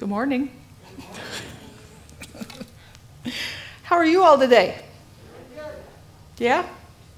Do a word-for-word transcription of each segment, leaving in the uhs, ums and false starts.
Good morning. How are you all today? Yeah?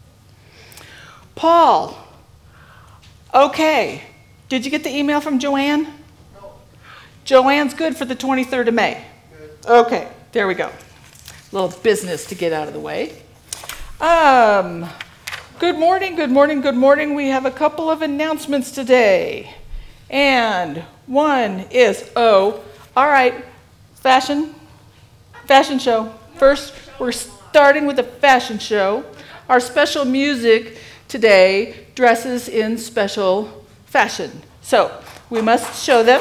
Paul. Okay. Did you get the email from Joanne? No. Joanne's good for the twenty-third of May. Good. Okay, there we go. A little business to get out of the way. Um, good morning, good morning, good morning. We have a couple of announcements today. And one is, oh, all right, fashion, fashion show. First, we're starting with a fashion show. Our special music today dresses in special fashion. So we must show them.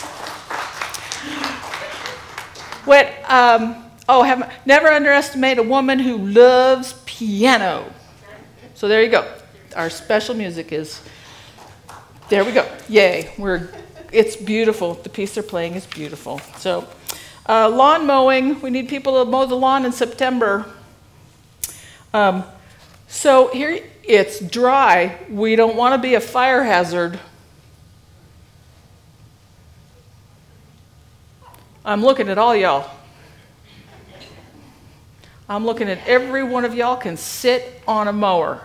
What, um, oh, have, never underestimate a woman who loves piano. So there you go. Our special music is, there we go. Yay. We're, it's beautiful. The piece they're playing is beautiful. So uh, lawn mowing, we need people to mow the lawn in September. Um, so here, it's dry. We don't want to be a fire hazard. I'm looking at all y'all. I'm looking at every one of y'all can sit on a mower.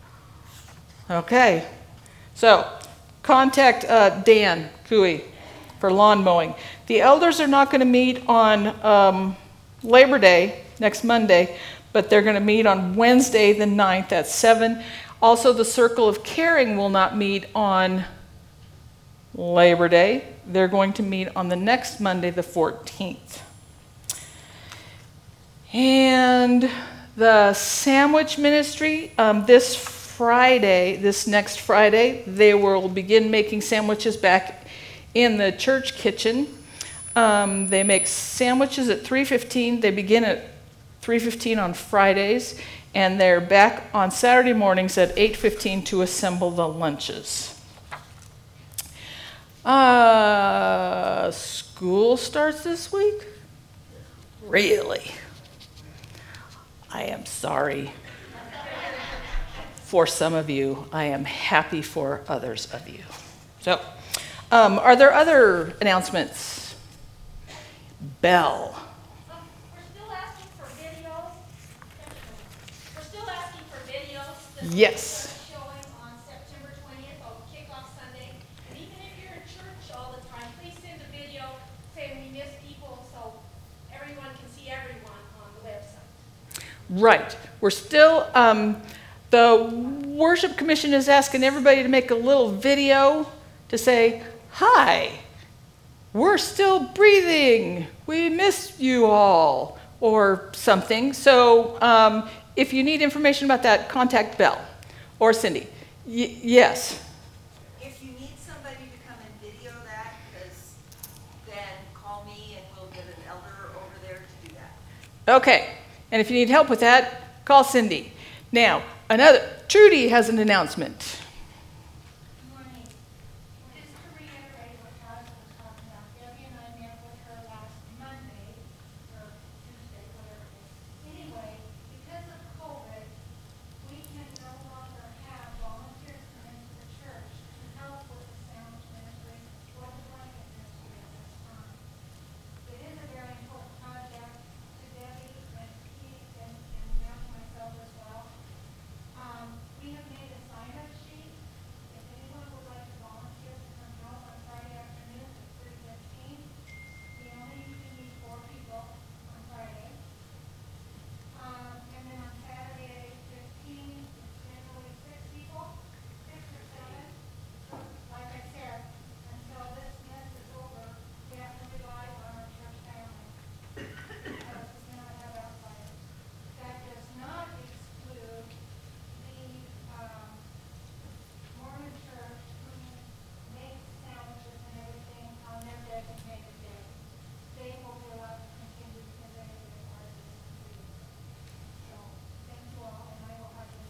Okay. So contact uh, Dan Cooey for lawn mowing. The elders are not going to meet on um, Labor Day, next Monday, but they're going to meet on Wednesday the ninth at seven. Also, the Circle of Caring will not meet on Labor Day. They're going to meet on the next Monday, the fourteenth. And the Sandwich Ministry, um, this Friday, this next Friday, they will begin making sandwiches back in the church kitchen. Um, they make sandwiches at three fifteen. They begin at three fifteen on Fridays, and they're back on Saturday mornings at eight fifteen to assemble the lunches. Uh, school starts this week? Really? I am sorry for some of you. I am happy for others of you. So, um, are there other announcements? Bell. Um, we're still asking for videos. We're still asking for videos. The Yes. videos are showing on September twentieth on Kickoff Sunday. And even if you're in church all the time, please send a video saying we miss people so everyone can see everyone on the website. Right. We're still, um, the worship commission is asking everybody to make a little video to say, hi, we're still breathing. We miss you all, or something. So um, if you need information about that, contact Belle or Cindy. Y- yes. If you need somebody to come and video that, because then call me and we'll get an elder over there to do that. Okay. And if you need help with that, call Cindy. Now, another, Trudy has an announcement. Good morning. Just to reiterate what Travis was talking about, Debbie and I met with her last Monday, or Tuesday, whatever it is. Anyway, because of COVID, we can no longer have volunteers come into the church to help with the sandwich ministry or the blanket ministry at this time. It is a very important project to Debbie and Keith and, and now to myself as well. Um, we have made a sign-up sheet. If anyone would like to volunteer to come help on Friday afternoon at three fifteen, we only usually need four people on Friday. Um, and then on Saturday at eight fifteen, it's generally six people, six or seven. So, like I said, until this mess is over, we have to rely on our church family. Because we cannot have outsiders. That does not exclude the, um, Mormon church who makes sandwiches and everything on their designated day. They will be allowed to continue because they will be part of this meeting. So, thank you all, and I will have this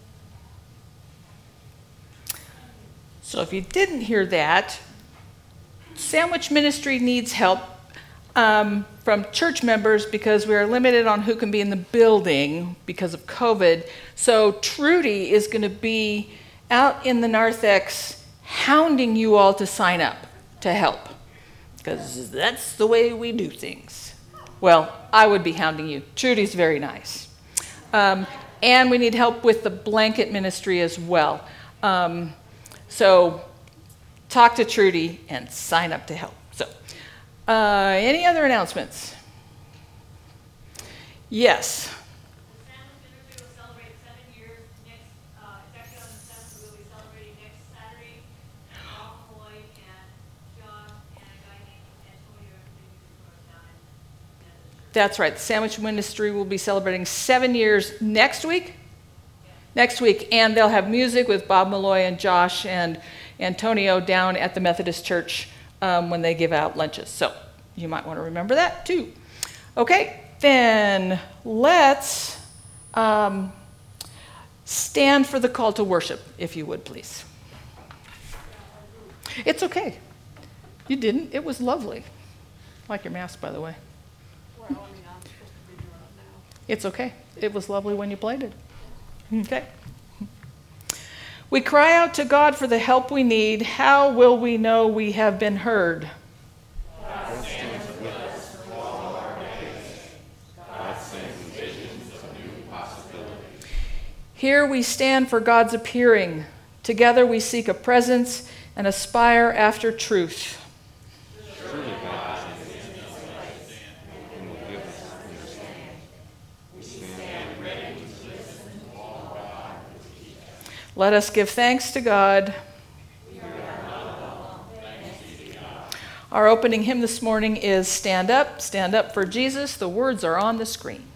back. So if you didn't hear that, Sandwich Ministry needs help um, from church members because we are limited on who can be in the building because of COVID. So Trudy is going to be out in the narthex hounding you all to sign up to help. because that's the way we do things. Well, I would be hounding you. Trudy's very nice. Um, and we need help with the blanket ministry as well. Um, so talk to Trudy and sign up to help. So, uh, any other announcements? Yes. The Sandwich Ministry will celebrate seven years next, uh, it's actually on the seventh, we'll be celebrating next Saturday. Bob Malloy and John and a guy named Antonio, I think, is going down in Methodist Church. That's right. The Sandwich Ministry will be celebrating seven years next week. Next week, and they'll have music with Bob Malloy and Josh and Antonio down at the Methodist Church um, when they give out lunches. So you might want to remember that too. Okay, then let's um, stand for the call to worship, if you would, please. It's okay. You didn't. It was lovely. I like your mask, by the way. Well, I mean, I'm supposed to be doing it now. It's okay. It was lovely when you played it. Okay. We cry out to God for the help we need. How will we know we have been heard? God stands with us through all our days. God sends visions of new possibilities. Here we stand for God's appearing. Together we seek a presence and aspire after truth. Surely God is in this place and will give us understanding. We stand ready to listen to all God will teach us. Let us give thanks to God. Our opening hymn this morning is Stand Up, Stand Up for Jesus. The words are on the screen.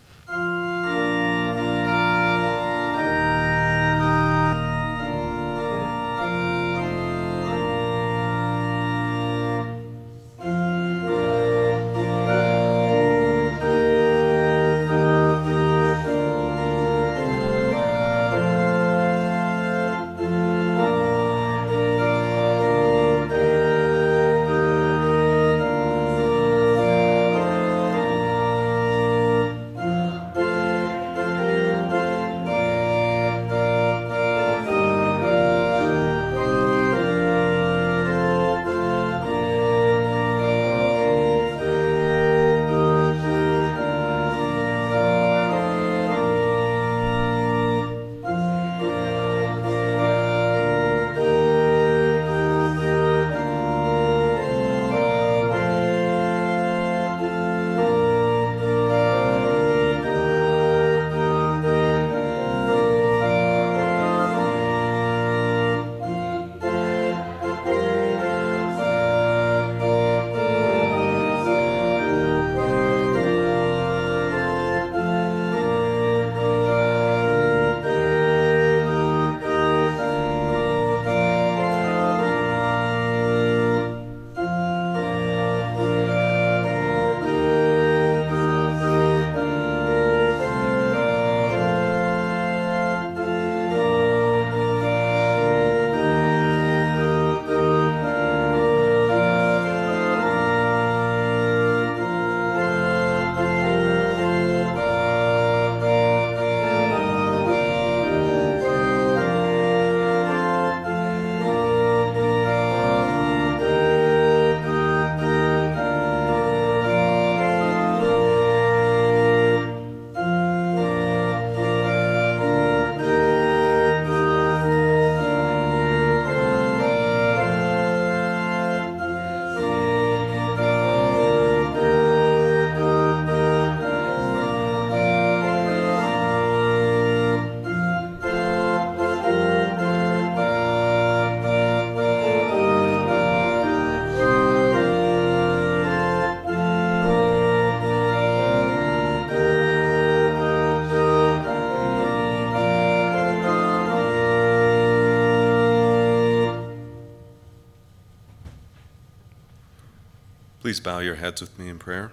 Please bow your heads with me in prayer.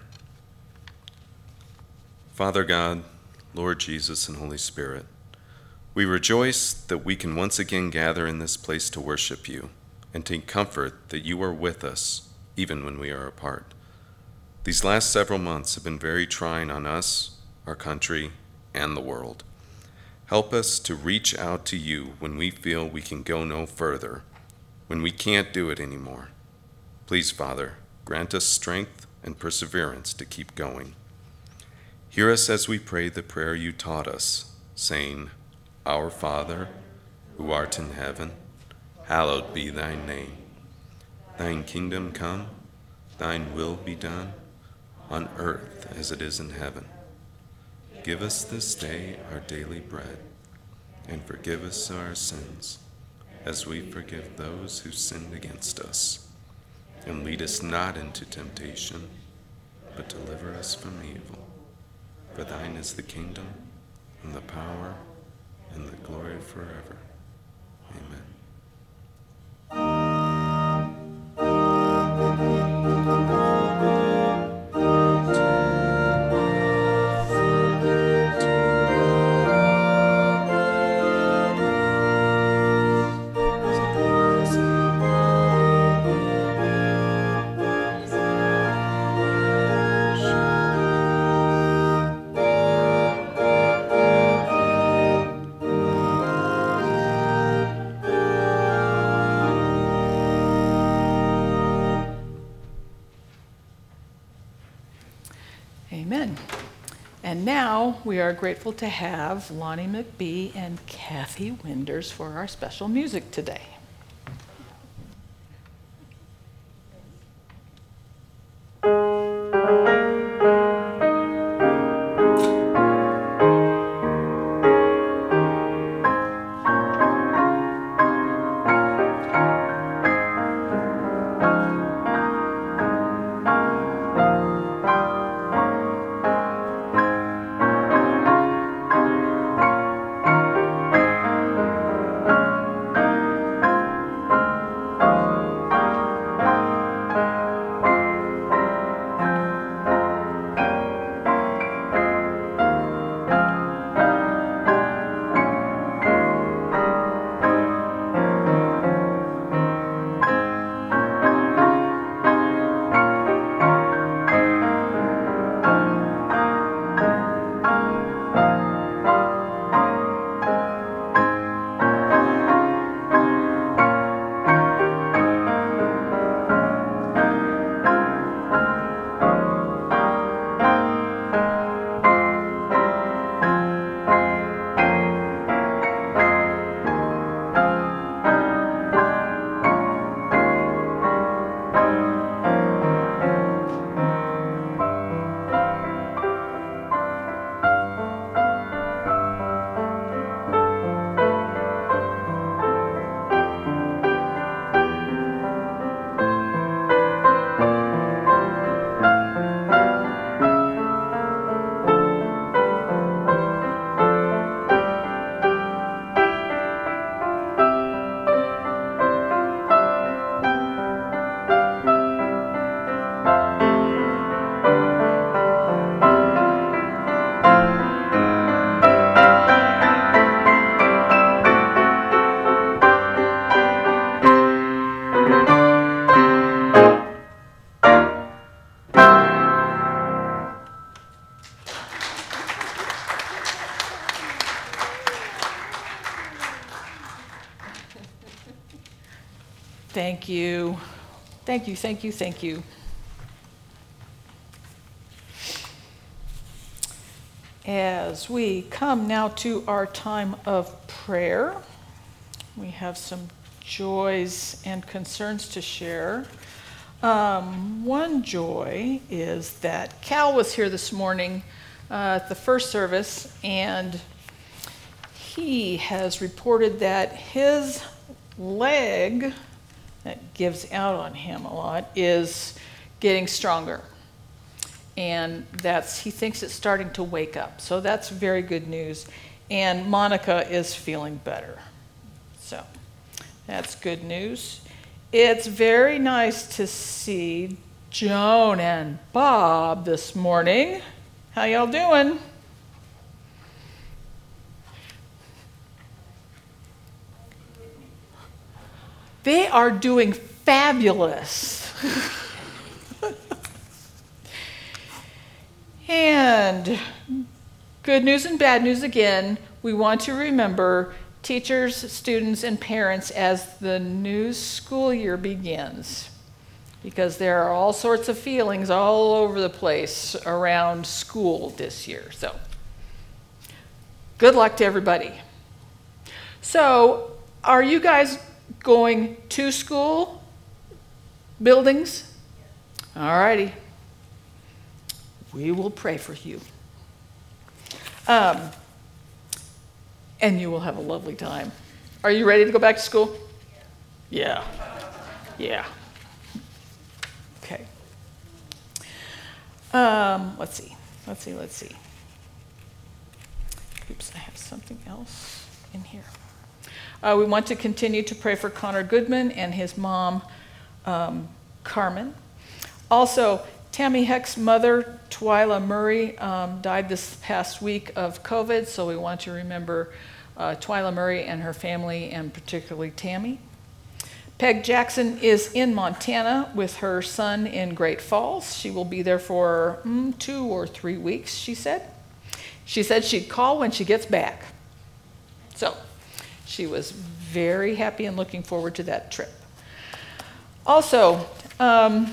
Father God, Lord Jesus, and Holy Spirit, we rejoice that we can once again gather in this place to worship you and take comfort that you are with us even when we are apart. These last several months have been very trying on us, our country, and the world. Help us to reach out to you when we feel we can go no further, when we can't do it anymore. Please, Father, grant us strength and perseverance to keep going. Hear us as we pray the prayer you taught us, saying, Our Father, who art in heaven, hallowed be thy name. Thine kingdom come, thine will be done, on earth as it is in heaven. Give us this day our daily bread, and forgive us our sins, as we forgive those who sinned against us. And lead us not into temptation, but deliver us from evil. For thine is the kingdom, and the power, and the glory forever. Amen. Amen. And now we are grateful to have Lonnie McBee and Kathy Winders for our special music today. Thank you. Thank you, thank you, thank you. As we come now to our time of prayer, we have some joys and concerns to share. Um, one joy is that Cal was here this morning uh, at the first service, and he has reported that his leg that gives out on him a lot is getting stronger. And that's, he thinks it's starting to wake up. So that's very good news. And Monica is feeling better. So that's good news. It's very nice to see Joan and Bob this morning. How y'all doing? They are doing fabulous. And good news and bad news again. We want to remember teachers, students, and parents as the new school year begins. because there are all sorts of feelings all over the place around school this year. So, good luck to everybody. So, are you guys going to school buildings? All righty. We will pray for you. Um, and you will have a lovely time. Are you ready to go back to school? Yeah. Yeah. Okay. Um, let's see. Let's see. Let's see. Oops, I have something else in here. Uh, we want to continue to pray for Connor Goodman and his mom, um, Carmen. Also, Tammy Heck's mother, Twyla Murray, um, died this past week of COVID, so we want to remember uh, Twyla Murray and her family, and particularly Tammy. Peg Jackson is in Montana with her son in Great Falls. She will be there for mm, two or three weeks, she said. She said she'd call when she gets back. So she was very happy and looking forward to that trip. Also, um,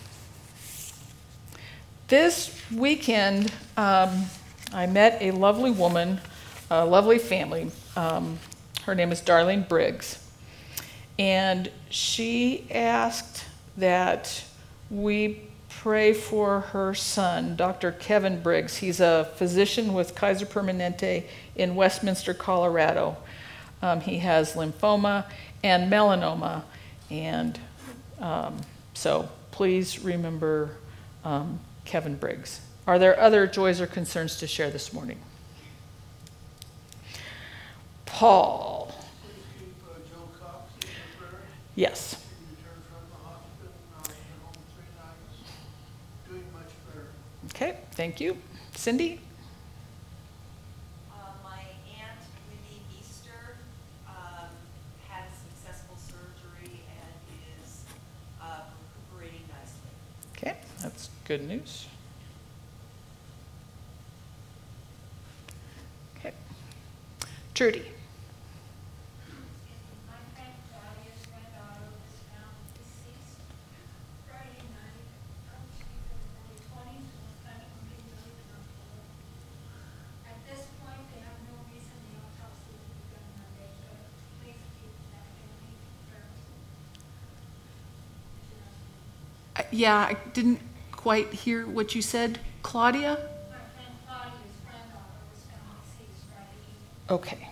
this weekend, um, I met a lovely woman, a lovely family. Um, her name is Darlene Briggs. And she asked that we pray for her son, Doctor Kevin Briggs. He's a physician with Kaiser Permanente in Westminster, Colorado. Um, he has lymphoma and melanoma. And um, so please remember um, Kevin Briggs. Are there other joys or concerns to share this morning? Paul. Please keep uh, Joe Cox in your prayer. Yes. He returned from the hospital, now he's been home three nights, doing much better. Okay, thank you. Cindy? Uh, my aunt, Wendy Easter, um, had successful surgery and is, uh, recuperating nicely. Okay, that's good news. Okay. Trudy? My friend Claudia's granddaughter was found deceased Friday night. Um, She was in her early twenties, was kind of being really comfortable. At this point, they have no reason the autopsy will be done Monday, so please keep that family in prayer. Uh, Yeah, I didn't quite hear what you said. Claudia? My friend Claudia's granddaughter was found deceased Friday evening. Okay.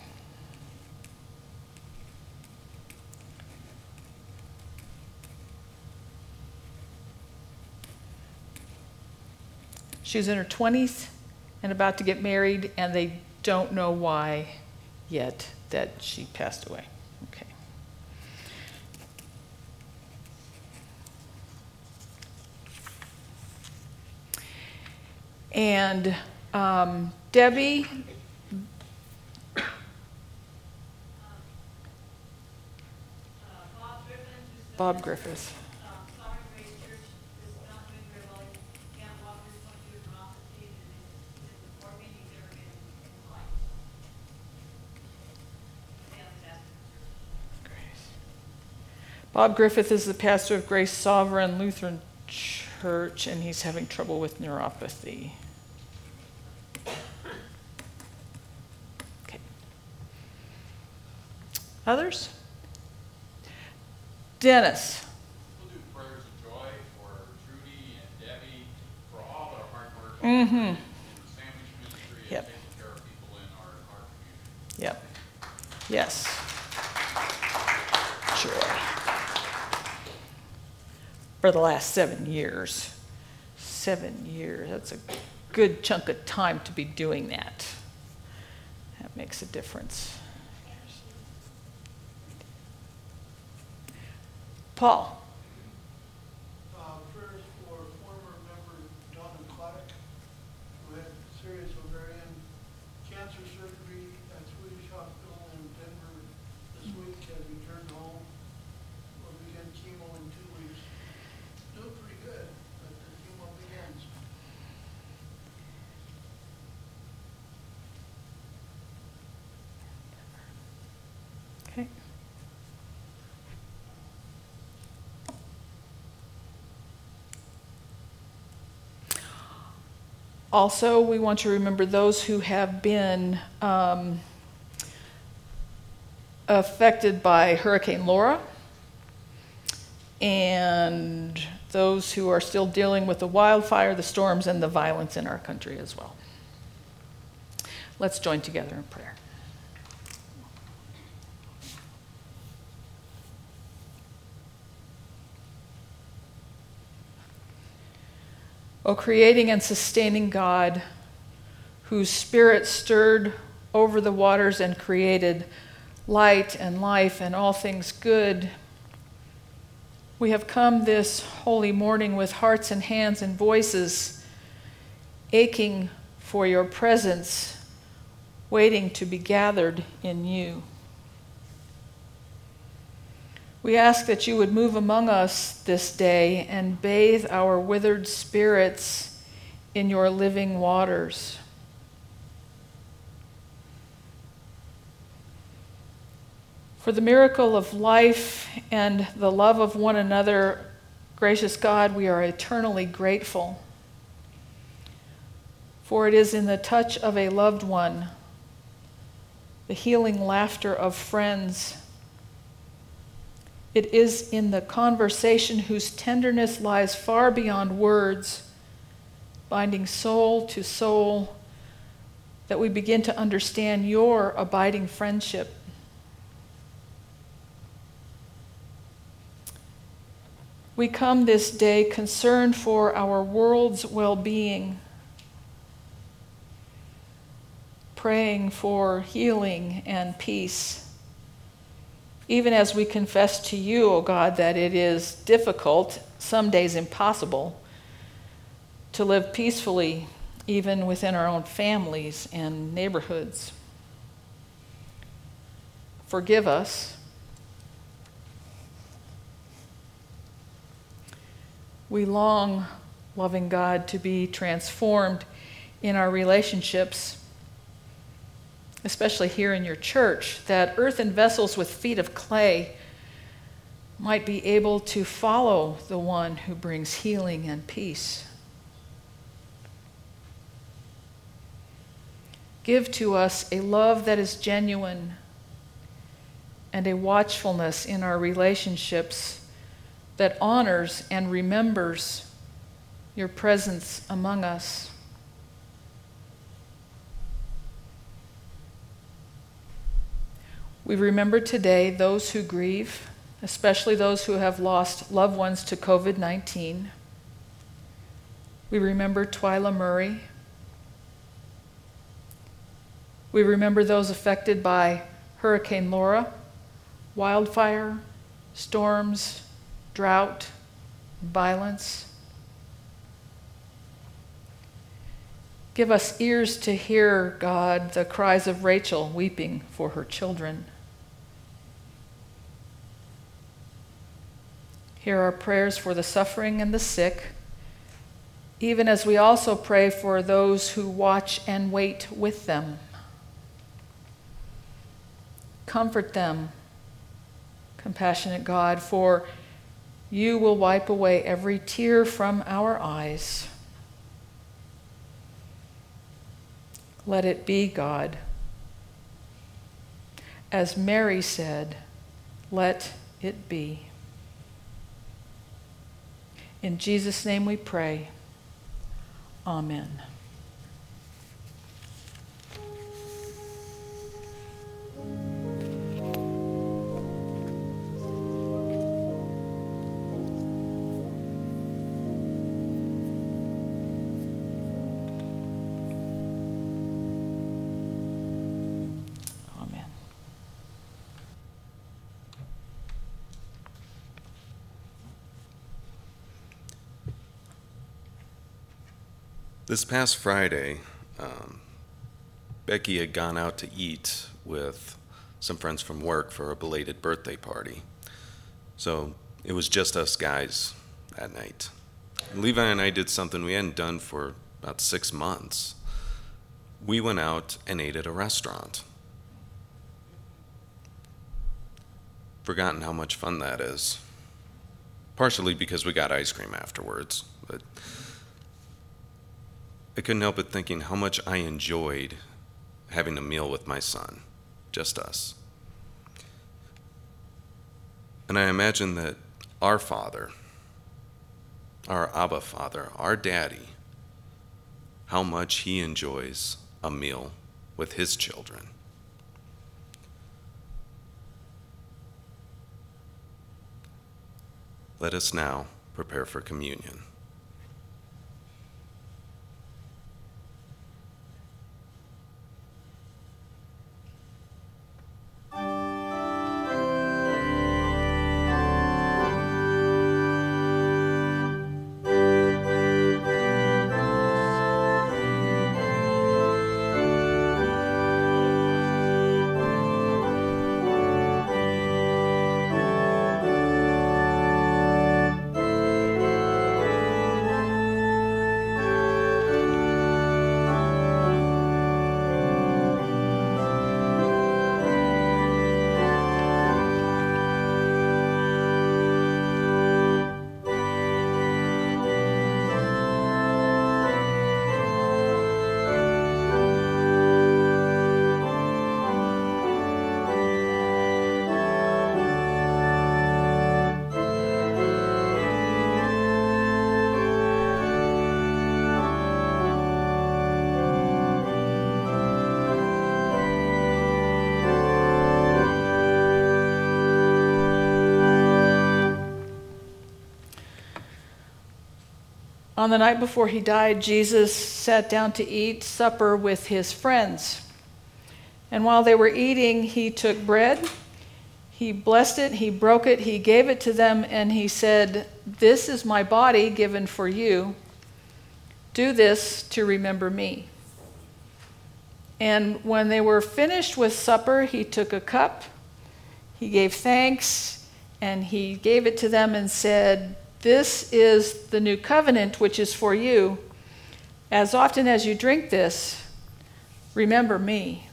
She's in her twenties and about to get married, and they don't know why yet that she passed away. Okay. And um, Debbie, Uh, Bob Griffin, who's Bob Griffiths. um, Sovereign Grace Church, is not doing very well. He can't walk, he's going through neuropathy, and it's, it's the fourth meeting he's ever been in his life. Family's asking for church. Bob Griffith is the pastor of Grace Sovereign Lutheran Church, and he's having trouble with neuropathy. Okay. Others? Dennis? We'll do prayers of joy for Trudy and Debbie, for all their hard work Mm-hmm. in the sandwich ministry Yep. and taking care of people in our, our community. Yep. Yes. Joy. For the last seven years. Seven years. That's a good chunk of time to be doing that. That makes a difference. Paul? Uh, prayers for former member Donna Clark, who had serious ovarian cancer surgery at Swedish Hospital in Denver this week, has returned home. Will begin chemo in two weeks. Doing pretty good, but the chemo begins. Okay. Also, we want to remember those who have been um, affected by Hurricane Laura, and those who are still dealing with the wildfire, the storms, and the violence in our country as well. Let's join together in prayer. O creating and sustaining God, whose Spirit stirred over the waters and created light and life and all things good, we have come this holy morning with hearts and hands and voices, aching for your presence, waiting to be gathered in you. We ask that you would move among us this day and bathe our withered spirits in your living waters. For the miracle of life and the love of one another, gracious God, we are eternally grateful. For it is in the touch of a loved one, the healing laughter of friends, it is in the conversation whose tenderness lies far beyond words, binding soul to soul, that we begin to understand your abiding friendship. We come this day concerned for our world's well-being, praying for healing and peace. Even as we confess to you, O God, that it is difficult, some days impossible, to live peacefully even within our own families and neighborhoods. Forgive us. We long, loving God, to be transformed in our relationships, especially here in your church, that earthen vessels with feet of clay might be able to follow the one who brings healing and peace. Give to us a love that is genuine and a watchfulness in our relationships that honors and remembers your presence among us. We remember today those who grieve, especially those who have lost loved ones to covid nineteen. We remember Twyla Murray. We remember those affected by Hurricane Laura, wildfire, storms, drought, violence. Give us ears to hear, God, the cries of Rachel weeping for her children. Hear our prayers for the suffering and the sick, even as we also pray for those who watch and wait with them. Comfort them, compassionate God, for you will wipe away every tear from our eyes. Let it be, God. As Mary said, let it be. In Jesus' name we pray. Amen. Amen. This past Friday, um, Becky had gone out to eat with some friends from work for a belated birthday party. So it was just us guys that night. Levi and I did something we hadn't done for about six months. We went out and ate at a restaurant. Forgotten how much fun that is. Partially because we got ice cream afterwards, but I couldn't help but thinking how much I enjoyed having a meal with my son, just us. And I imagine that our Father, our Abba Father, our Daddy, how much he enjoys a meal with his children. Let us now prepare for communion. On the night before he died, Jesus sat down to eat supper with his friends. And while they were eating, he took bread, he blessed it, he broke it, he gave it to them, and he said, "This is my body given for you. Do this to remember me." And when they were finished with supper, he took a cup, he gave thanks, and he gave it to them and said, "This is the new covenant which is for you. As often as you drink this, remember me."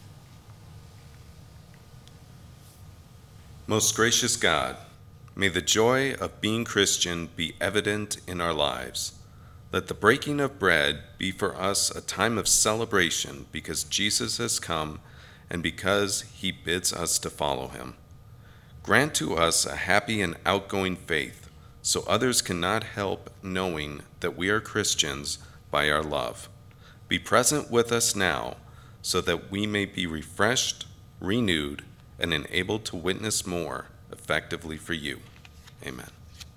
Most gracious God, may the joy of being Christian be evident in our lives. Let the breaking of bread be for us a time of celebration because Jesus has come and because he bids us to follow him. Grant to us a happy and outgoing faith, so others cannot help knowing that we are Christians by our love. Be present with us now, so that we may be refreshed, renewed, and enabled to witness more effectively for you. Amen.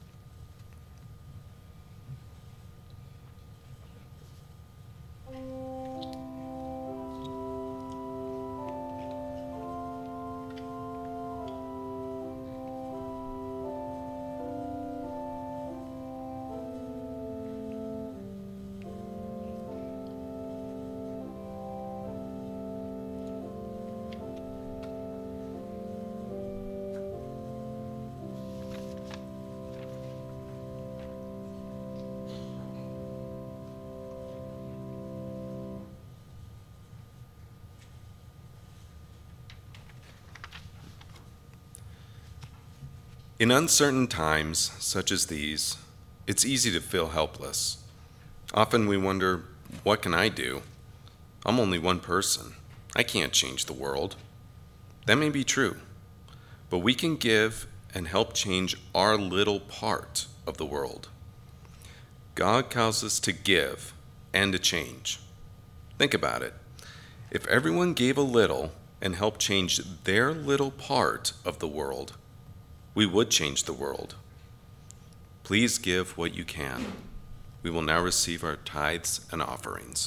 In uncertain times such as these, it's easy to feel helpless. Often we wonder, what can I do? I'm only one person. I can't change the world. That may be true, but we can give and help change our little part of the world. God calls us to give and to change. Think about it. If everyone gave a little and helped change their little part of the world, we would change the world. Please give what you can. We will now receive our tithes and offerings.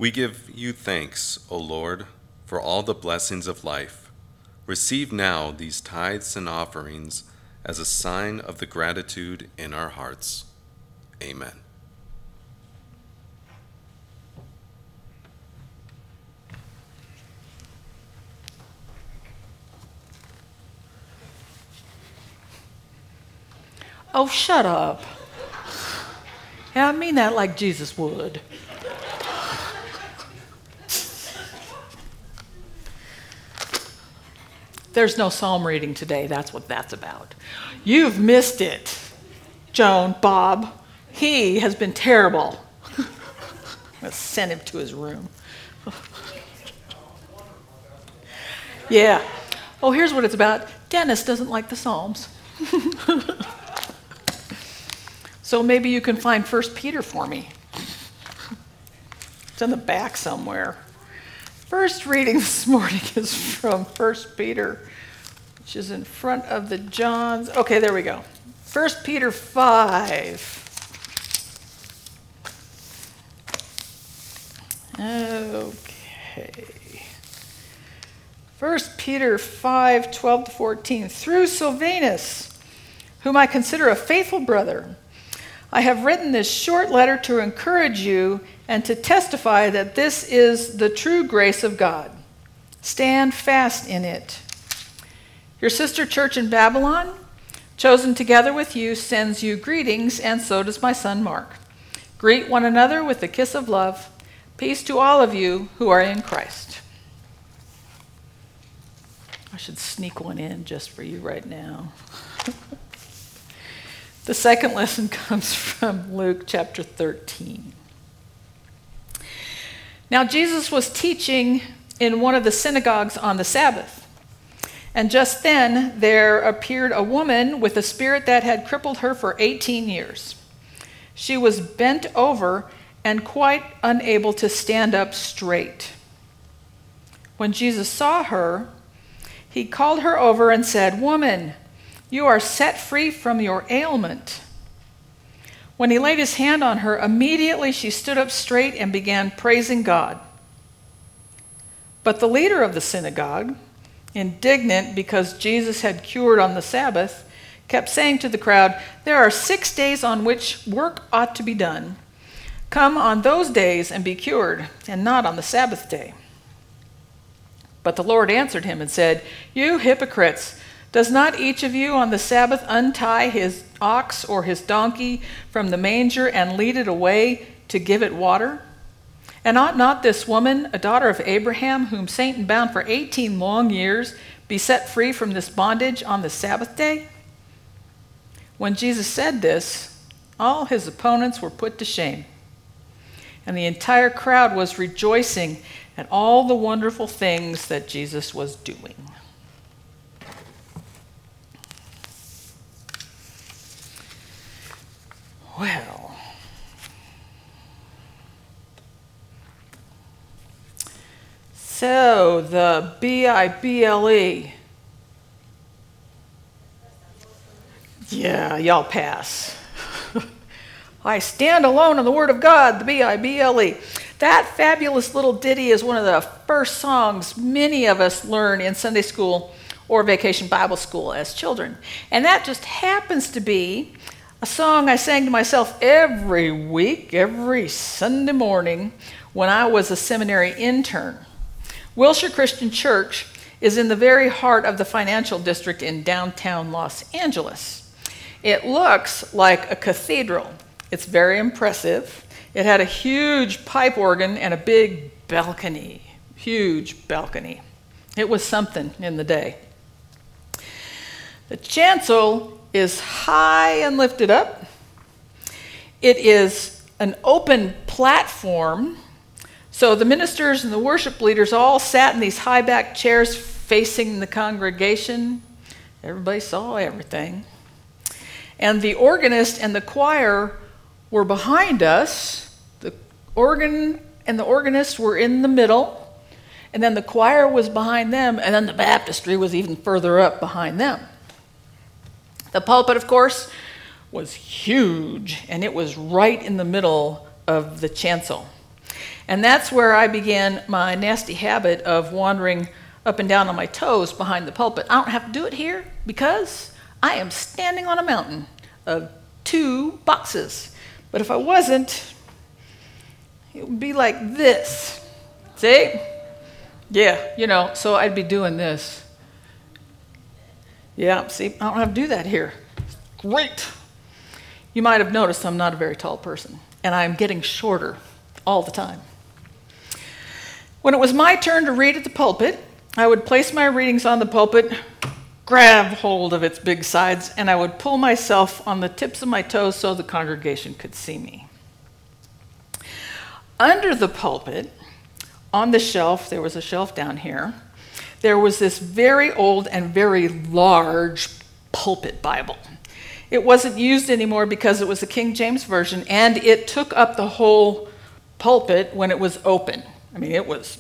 We give you thanks, O Lord, for all the blessings of life. Receive now these tithes and offerings as a sign of the gratitude in our hearts. Amen. Oh, shut up. Yeah, I mean that like Jesus would. There's no psalm reading today. That's what that's about. You've missed it. Joan, Bob, he has been terrible. Let's send him to his room. Yeah. Oh, here's what it's about. Dennis doesn't like the Psalms. So maybe you can find First Peter for me. It's in the back somewhere. First reading this morning is from First Peter, which is in front of the Johns. Okay, there we go. First Peter five. Okay. First Peter five, twelve to fourteen. Through Silvanus, whom I consider a faithful brother, I have written this short letter to encourage you and to testify that this is the true grace of God. Stand fast in it. Your sister church in Babylon, chosen together with you, sends you greetings, and so does my son Mark. Greet one another with a kiss of love. Peace to all of you who are in Christ. I should sneak one in just for you right now. The second lesson comes from Luke chapter thirteen. Now Jesus was teaching in one of the synagogues on the Sabbath. And just then there appeared a woman with a spirit that had crippled her for eighteen years. She was bent over and quite unable to stand up straight. When Jesus saw her, he called her over and said, "Woman, you are set free from your ailment." When he laid his hand on her, immediately she stood up straight and began praising God. But the leader of the synagogue, indignant because Jesus had cured on the Sabbath, kept saying to the crowd, "There are six days on which work ought to be done. Come on those days and be cured, and not on the Sabbath day." But the Lord answered him and said, "You hypocrites! Does not each of you on the Sabbath untie his ox or his donkey from the manger and lead it away to give it water? And ought not this woman, a daughter of Abraham, whom Satan bound for eighteen long years, be set free from this bondage on the Sabbath day?" When Jesus said this, all his opponents were put to shame, and the entire crowd was rejoicing at all the wonderful things that Jesus was doing. Well, so the B I B L E. Yeah, y'all pass. I stand alone on the Word of God, the B I B L E. That fabulous little ditty is one of the first songs many of us learn in Sunday school or Vacation Bible School as children. And that just happens to be a song I sang to myself every week, every Sunday morning when I was a seminary intern. Wilshire Christian Church is in the very heart of the financial district in downtown Los Angeles. It looks like a cathedral. It's very impressive. It had a huge pipe organ and a big balcony, huge balcony. It was something in the day. The chancel is high and lifted up. It is an open platform, so the ministers and the worship leaders all sat in these high-backed chairs facing the congregation. Everybody saw everything. And the organist and the choir were behind us. The organ and the organist were in the middle, and then the choir was behind them, and then the baptistry was even further up behind them. The pulpit, of course, was huge, and it was right in the middle of the chancel. And that's where I began my nasty habit of wandering up and down on my toes behind the pulpit. I don't have to do it here because I am standing on a mountain of two boxes. But if I wasn't, it would be like this. See? Yeah, you know, so I'd be doing this. Yeah, see, I don't have to do that here. Great. You might have noticed I'm not a very tall person, and I'm getting shorter all the time. When it was my turn to read at the pulpit, I would place my readings on the pulpit, grab hold of its big sides, and I would pull myself on the tips of my toes so the congregation could see me. Under the pulpit, on the shelf, there was a shelf down here, there was this very old and very large pulpit Bible. It wasn't used anymore because it was the King James Version, and it took up the whole pulpit when it was open. I mean, it was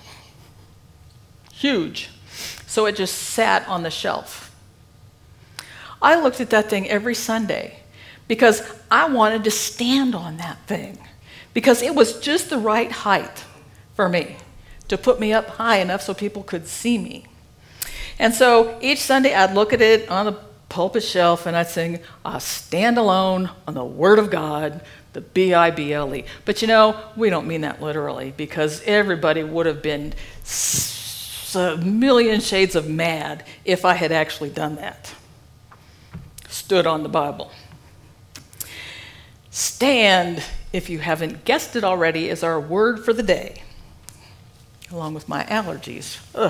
huge. So it just sat on the shelf. I looked at that thing every Sunday because I wanted to stand on that thing because it was just the right height for me to put me up high enough so people could see me. And so each Sunday I'd look at it on the pulpit shelf and I'd sing, I stand alone on the Word of God, the B I B L E. But you know, we don't mean that literally because everybody would have been a million shades of mad if I had actually done that. Stood on the Bible. Stand, if you haven't guessed it already, is our word for the day, along with my allergies. Ugh.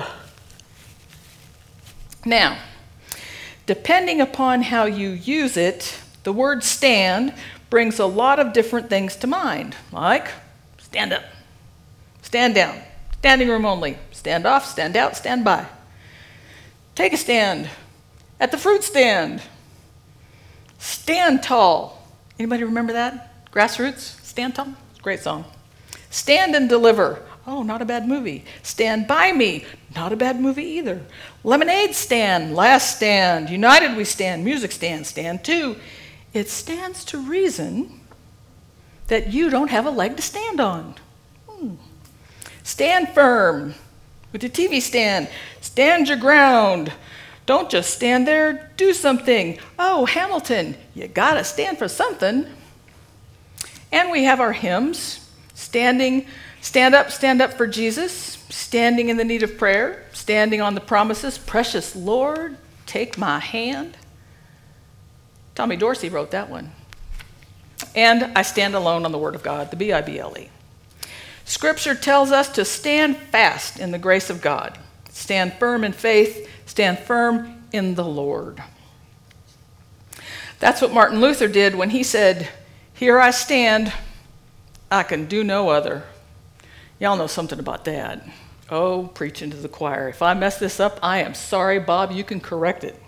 Now, depending upon how you use it, the word stand brings a lot of different things to mind, like stand up, stand down, standing room only, stand off, stand out, stand by. Take a stand at the fruit stand. Stand tall. Anybody remember that? Grassroots, Stand Tall? Great song. Stand and Deliver. Oh, not a bad movie. Stand By Me. Not a bad movie either. Lemonade Stand. Last Stand. United We Stand. Music Stand. Stand Two. It stands to reason that you don't have a leg to stand on. Hmm. Stand firm with your T V stand. Stand your ground. Don't just stand there, do something. Oh, Hamilton, you gotta stand for something. And we have our hymns. Standing, stand up, stand up for Jesus. Standing in the need of prayer. Standing on the promises. Precious Lord, take my hand. Tommy Dorsey wrote that one. And I stand alone on the Word of God, the B I B L E. Scripture tells us to stand fast in the grace of God. Stand firm in faith. Stand firm in the Lord. That's what Martin Luther did when he said, here I stand, I can do no other. Y'all know something about that. Oh, preaching to the choir. If I mess this up, I am sorry, Bob, you can correct it.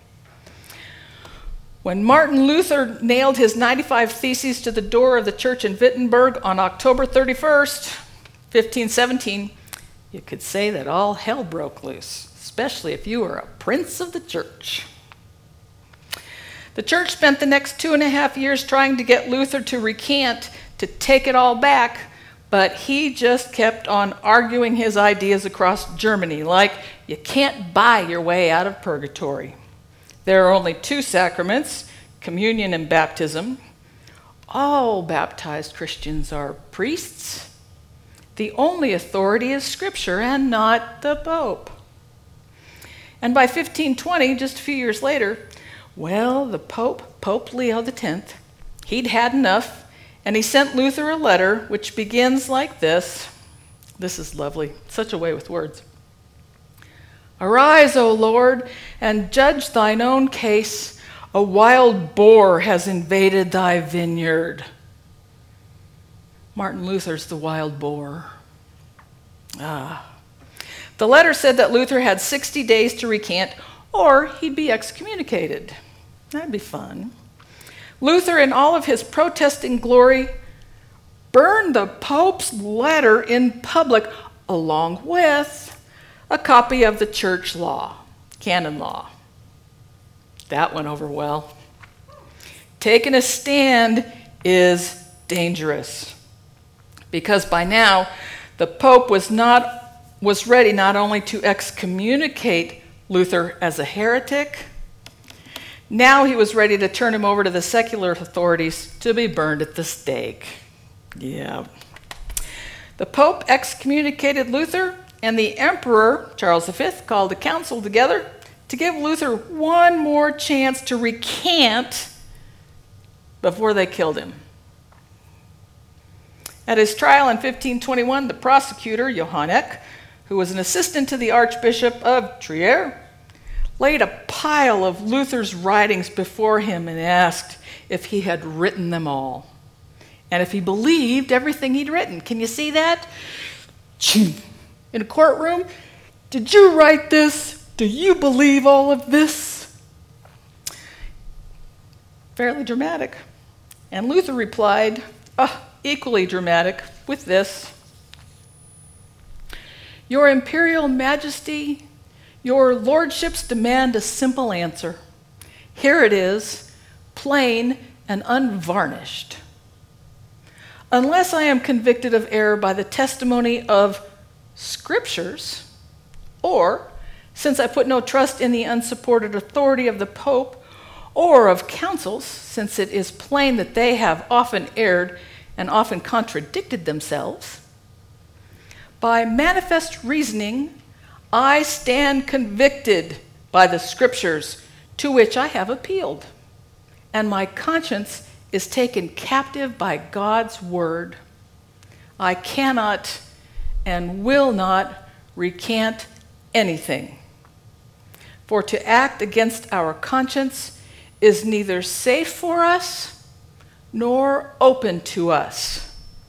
When Martin Luther nailed his ninety-five Theses to the door of the church in Wittenberg on October thirty-first, fifteen seventeen, you could say that all hell broke loose, especially if you were a prince of the church. The church spent the next two and a half years trying to get Luther to recant, to take it all back, but he just kept on arguing his ideas across Germany, like you can't buy your way out of purgatory. There are only two sacraments, communion and baptism. All baptized Christians are priests. The only authority is Scripture and not the Pope. And by fifteen twenty, just a few years later, well, the Pope, Pope Leo the tenth, he'd had enough, and he sent Luther a letter which begins like this. This is lovely, such a way with words. Arise, O Lord, and judge thine own case. A wild boar has invaded thy vineyard. Martin Luther's the wild boar. Ah. The letter said that Luther had sixty days to recant, or he'd be excommunicated. That'd be fun. Luther, in all of his protesting glory, burned the Pope's letter in public, along with a copy of the church law, canon law. That went over well. Taking a stand is dangerous. because by now the Pope was not was ready not only to excommunicate Luther as a heretic, now he was ready to turn him over to the secular authorities to be burned at the stake. Yeah. The Pope excommunicated Luther, and the Emperor, Charles the Fifth, called a council together to give Luther one more chance to recant before they killed him. At his trial in fifteen twenty-one, the prosecutor, Johann Eck, who was an assistant to the Archbishop of Trier, laid a pile of Luther's writings before him and asked if he had written them all, and if he believed everything he'd written. Can you see that? In a courtroom, did you write this? Do you believe all of this? Fairly dramatic. And Luther replied, oh, equally dramatic, with this: Your Imperial Majesty, your lordships demand a simple answer. Here it is, plain and unvarnished. Unless I am convicted of error by the testimony of scriptures, or, since I put no trust in the unsupported authority of the Pope or of councils, since it is plain that they have often erred and often contradicted themselves, by manifest reasoning, I stand convicted by the scriptures to which I have appealed, and my conscience is taken captive by God's word. I cannot and will not recant anything, for to act against our conscience is neither safe for us nor open to us.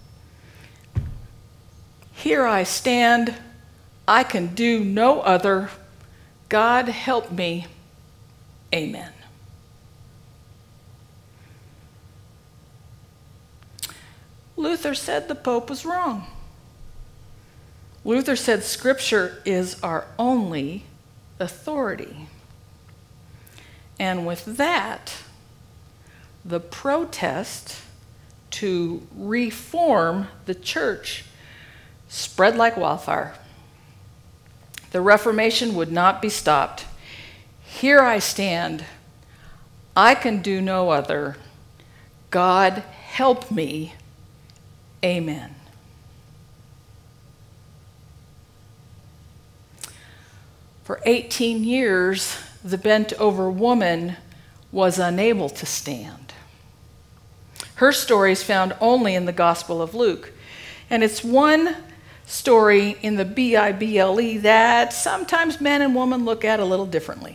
Here I stand, I can do no other. God help me. Amen. Luther said the Pope was wrong. Luther said Scripture is our only authority. And with that, the protest to reform the church spread like wildfire. The Reformation would not be stopped. Here I stand. I can do no other. God help me. Amen. For eighteen years, the bent-over woman was unable to stand. Her story is found only in the Gospel of Luke, and it's one story in the B I B L E that sometimes men and women look at a little differently.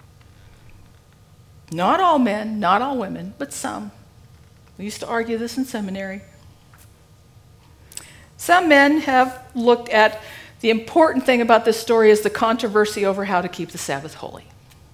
Not all men, not all women, but some. We used to argue this in seminary. Some men have looked at the important thing about this story is the controversy over how to keep the Sabbath holy.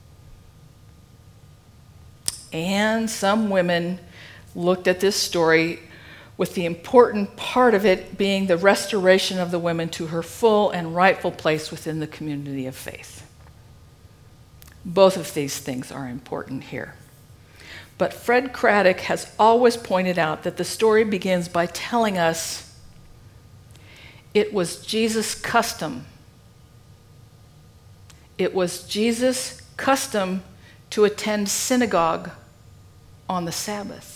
And some women looked at this story with the important part of it being the restoration of the woman to her full and rightful place within the community of faith. Both of these things are important here. But Fred Craddock has always pointed out that the story begins by telling us it was Jesus' custom. It was Jesus' custom to attend synagogue on the Sabbath.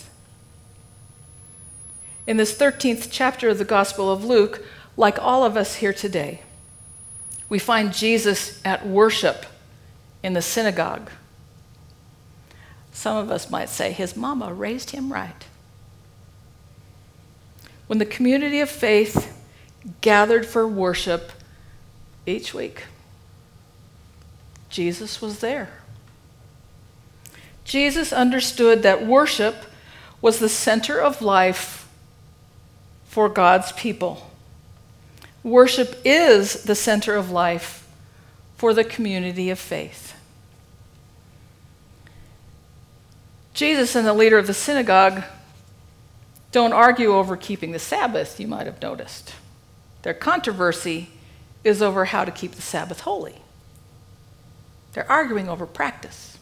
In this thirteenth chapter of the Gospel of Luke, like all of us here today, we find Jesus at worship in the synagogue. Some of us might say his mama raised him right. When the community of faith gathered for worship each week, Jesus was there. Jesus understood that worship was the center of life for God's people. Worship is the center of life for the community of faith. Jesus and the leader of the synagogue don't argue over keeping the Sabbath, you might have noticed. Their controversy is over how to keep the Sabbath holy. They're arguing over practice.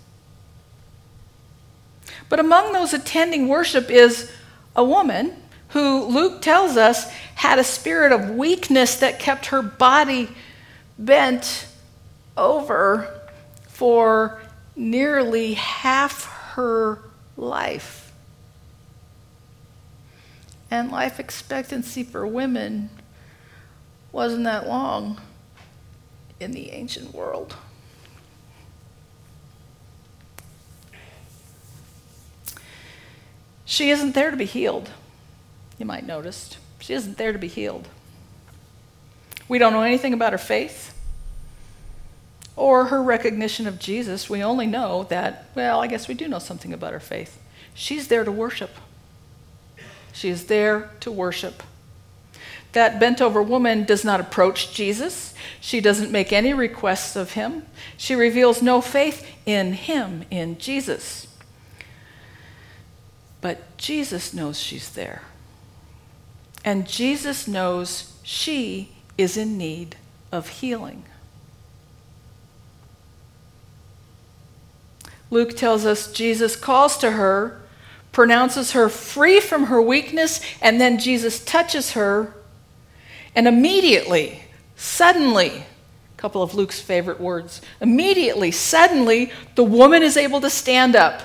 But among those attending worship is a woman who Luke tells us had a spirit of weakness that kept her body bent over for nearly half her life. And life expectancy for women wasn't that long in the ancient world. She isn't there to be healed, you might notice. She isn't there to be healed. We don't know anything about her faith or her recognition of Jesus. We only know that, well, I guess we do know something about her faith. She's there to worship. She is there to worship. That bent-over woman does not approach Jesus. She doesn't make any requests of him. She reveals no faith in him, in Jesus. But Jesus knows she's there. And Jesus knows she is in need of healing. Luke tells us Jesus calls to her, pronounces her free from her weakness, and then Jesus touches her, and immediately, suddenly, a couple of Luke's favorite words, immediately, suddenly, the woman is able to stand up.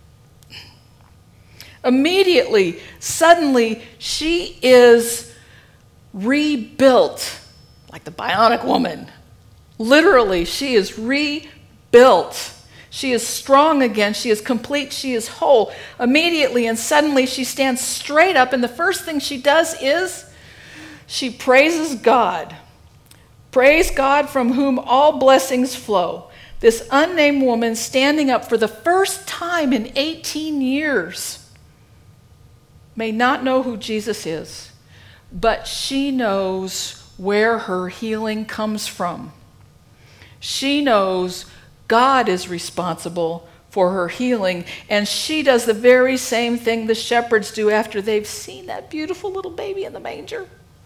Immediately, suddenly, she is rebuilt, like the bionic woman. Literally, she is rebuilt. She is strong again. She is complete. She is whole. Immediately and suddenly, she stands straight up, and the first thing she does is she praises God. Praise God from whom all blessings flow. This unnamed woman standing up for the first time in eighteen years may not know who Jesus is, but she knows where her healing comes from. She knows God is responsible for her healing, and she does the very same thing the shepherds do after they've seen that beautiful little baby in the manger.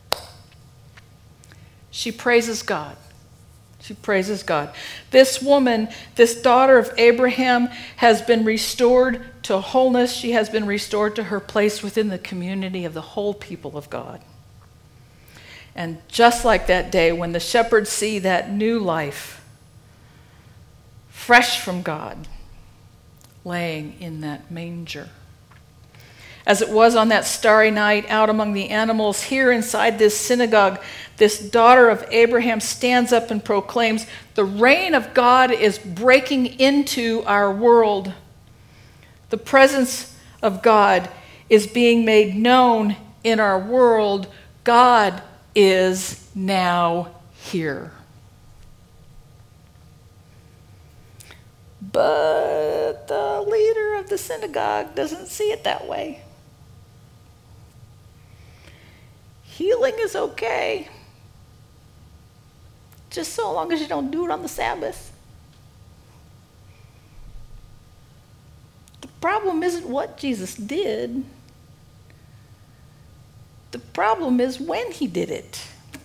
She praises God. She praises God. This woman, this daughter of Abraham, has been restored to wholeness. She has been restored to her place within the community of the whole people of God. And just like that day when the shepherds see that new life, fresh from God, laying in that manger. As it was on that starry night out among the animals, here inside this synagogue, this daughter of Abraham stands up and proclaims, the reign of God is breaking into our world. The presence of God is being made known in our world. God is now here. But the leader of the synagogue doesn't see it that way. Healing is okay, just so long as you don't do it on the Sabbath. The problem isn't what Jesus did. The problem is when he did it.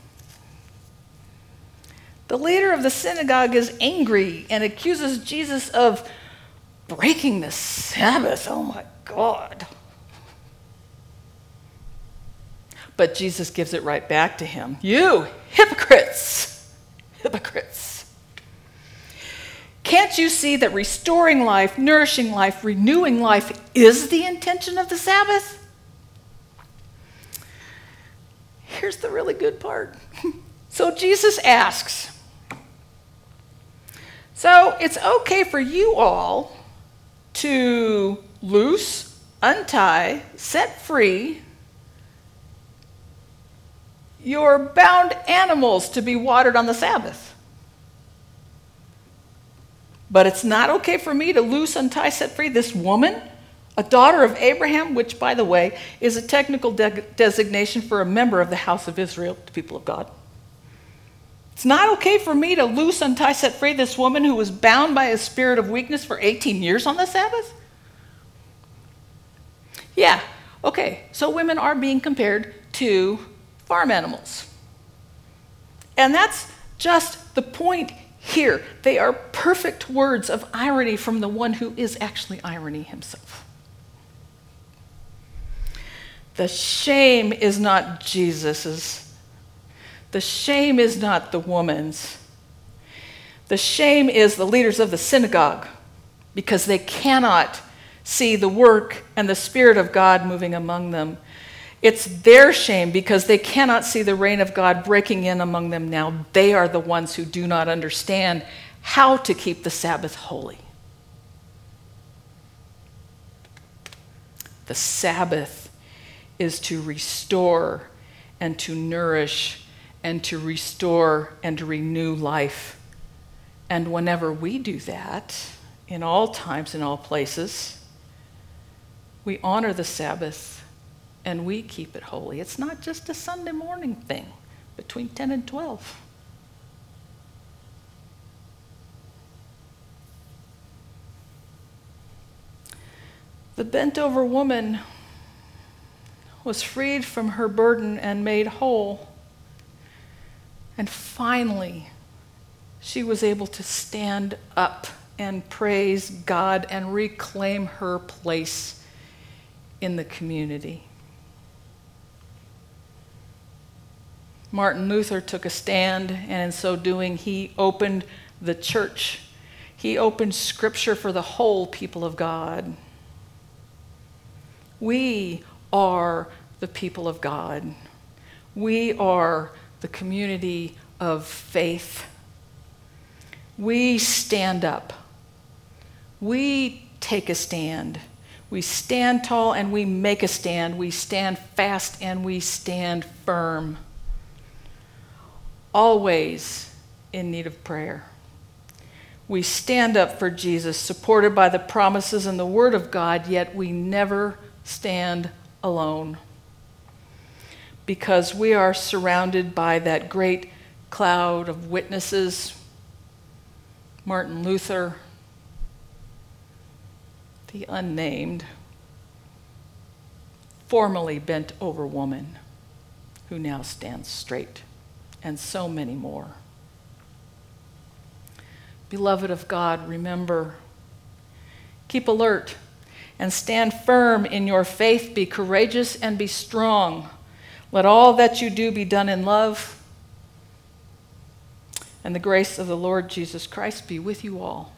The leader of the synagogue is angry and accuses Jesus of breaking the Sabbath. Oh my God. But Jesus gives it right back to him. You hypocrites, hypocrites. Can't you see that restoring life, nourishing life, renewing life is the intention of the Sabbath? Here's the really good part. So Jesus asks, so it's okay for you all to loose, untie, set free your bound animals to be watered on the Sabbath. But it's not okay for me to loose, untie, set free this woman, a daughter of Abraham, which, by the way, is a technical de- designation for a member of the house of Israel, the people of God. It's not okay for me to loose, untie, set free this woman who was bound by a spirit of weakness for eighteen years on the Sabbath? Yeah, okay, so women are being compared to farm animals. And that's just the point here. They are perfect words of irony from the one who is actually irony himself. The shame is not Jesus's. The shame is not the woman's. The shame is the leaders of the synagogue, because they cannot see the work and the Spirit of God moving among them. It's their shame because they cannot see the reign of God breaking in among them now. They are the ones who do not understand how to keep the Sabbath holy. The Sabbath is to restore and to nourish and to restore and to renew life. And whenever we do that, in all times, in all places, we honor the Sabbath and we keep it holy. It's not just a Sunday morning thing between ten and twelve. The bent-over woman was freed from her burden and made whole. And finally, she was able to stand up and praise God and reclaim her place in the community. Martin Luther took a stand, and in so doing, he opened the church. He opened Scripture for the whole people of God. We are the people of God. We are the community of faith. We stand up. We take a stand. We stand tall and we make a stand. We stand fast and we stand firm. Always in need of prayer. We stand up for Jesus, supported by the promises and the Word of God, yet we never stand alone. Because we are surrounded by that great cloud of witnesses. Martin Luther, the unnamed, formerly bent over woman, who now stands straight, and so many more. Beloved of God, remember, keep alert and stand firm in your faith. Be courageous and be strong. Let all that you do be done in love. And the grace of the Lord Jesus Christ be with you all.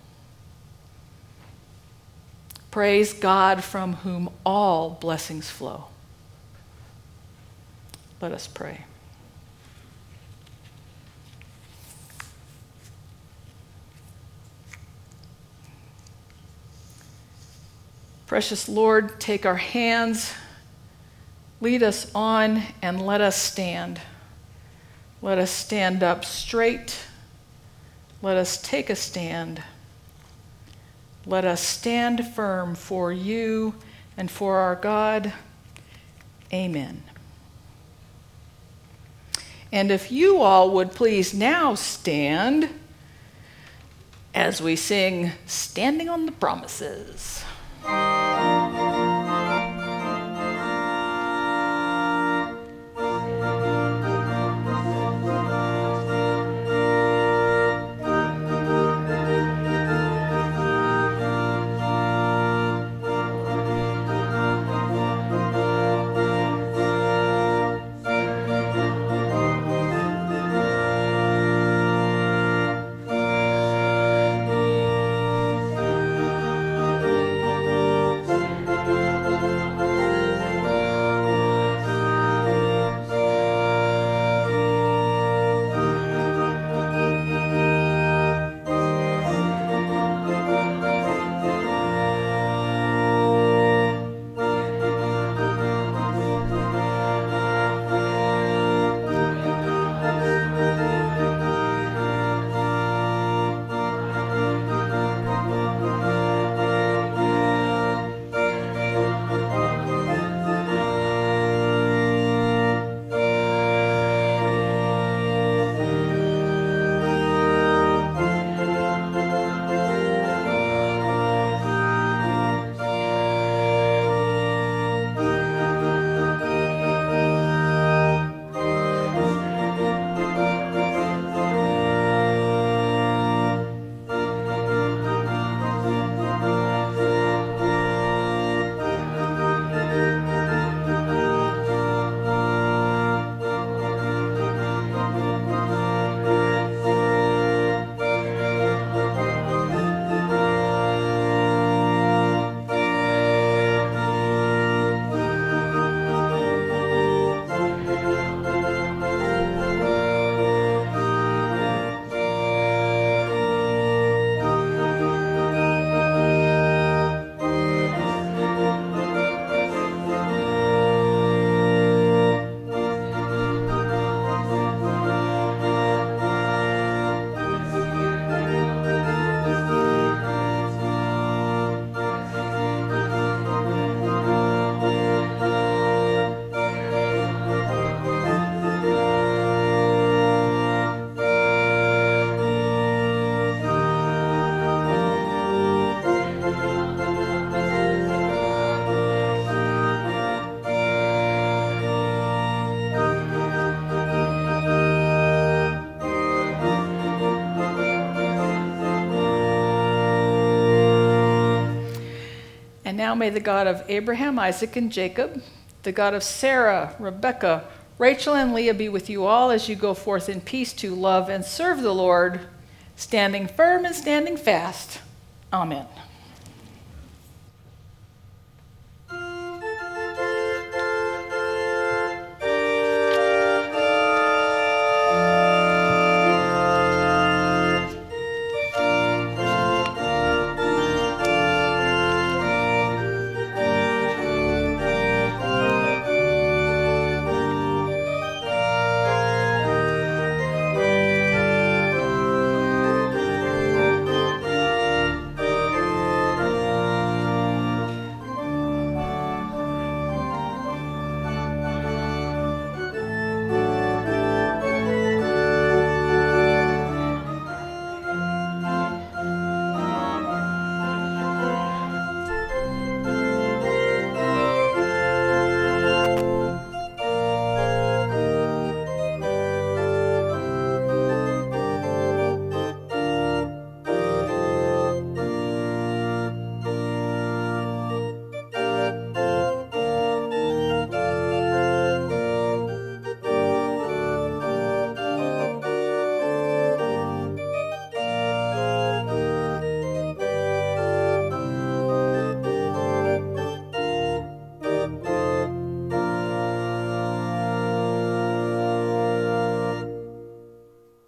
Praise God, from whom all blessings flow. Let us pray. Precious Lord, take our hands, lead us on, and let us stand. Let us stand up straight. Let us take a stand. Let us stand firm for you and for our God. Amen. And if you all would please now stand as we sing Standing on the Promises. now may the God of Abraham, Isaac, and Jacob, the God of Sarah, Rebekah, Rachel, and Leah be with you all as you go forth in peace to love and serve the Lord, standing firm and standing fast. Amen.